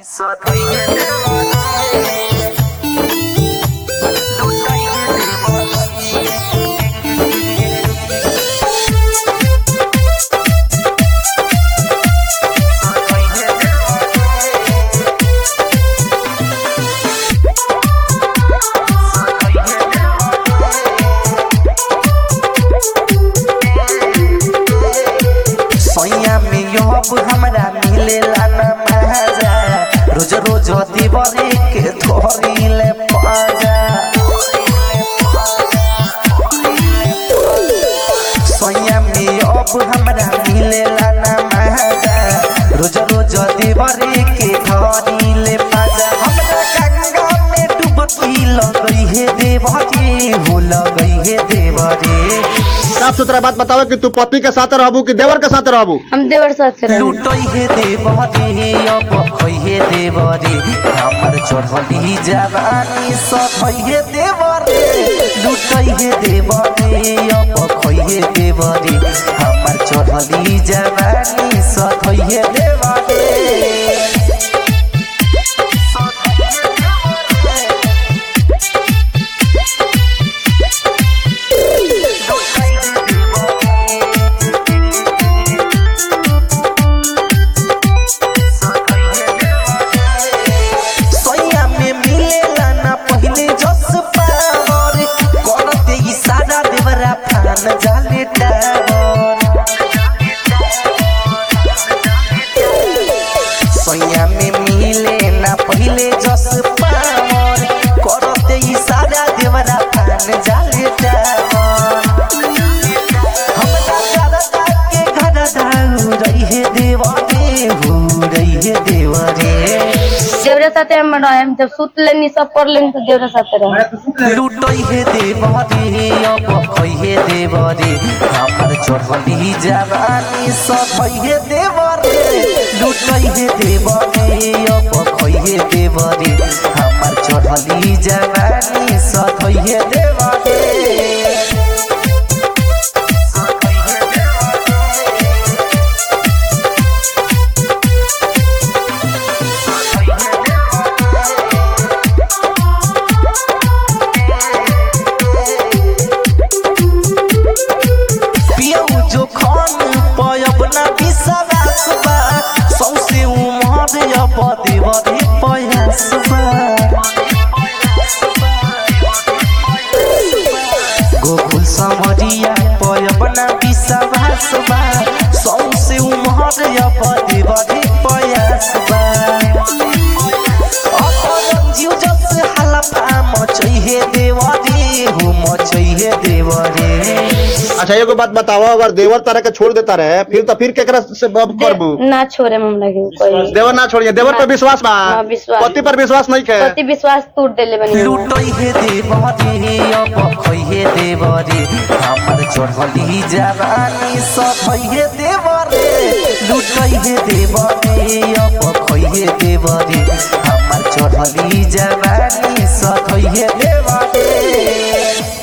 हमरा मिलेला न मजा रोज रोज दीवारे के धोरीले पाजा सोया में अब हमरा मिलेला न मजा रोज रोज दीवारे के धोरीले पाजा हमरा गंगा में डुबकी लगई है देवरी हो लगई है देवरी। साफ सुथरा बात बताओ कि तू पति के साथ रहबू कि देवर के साथ रहबू? हम देवर साथ रहबू। लुटई हे देवरी अब खई हे देवरी हमर चढ़ली जवानी सखई हे देवरी लुटई हे देवरी अब खई हे देवरी हमर चढ़ली जवानी सखई हे देवरी। जाले सोया में मिले ना पहले जस पावर करते इशारा देवरा फान जाले हमरा करता के घर दाऊ रही है देवरे हो रही है देवरे। देवरे साथे हम रहम जब सुत लेनी सब कर लेनी तो देवरे साथे रह। लुटई हे देवरी अब खई हे देवरी हमर चढ़ली जवानी सखई हे देवरी लुटई हे देवरी अब खई हे देवरी हमर चढ़ली जवानी सखई हे देवरी। जो खान पयब ना विश्वास बा सौसे उमर अब देवरी पयास बा गोकुल समरिया पयब ना विश्वास बा सौसे उमर अब देवरी पयास बा जीव जस हलफा मचई हे देवरी हो मचई हे देवरी। अच्छा एगो बात बताओ, अगर देवर तारा के छोड़ देता रहे फिर केकरा से करबू? ना छोड़े हम लगे कोई देवर ना छोड़िए। देवर पे विश्वास बा? विश्वास। पति पर विश्वास नहीं है? पति विश्वास टूट देले बनी। लुटई हे देवरी अब खई हे देवरी हमर चढ़ली जवानी सखई हे देवरी लुटई हे देवरी अब खई हे देवरी हमर चढ़ली जवानी सखई हे देवरी।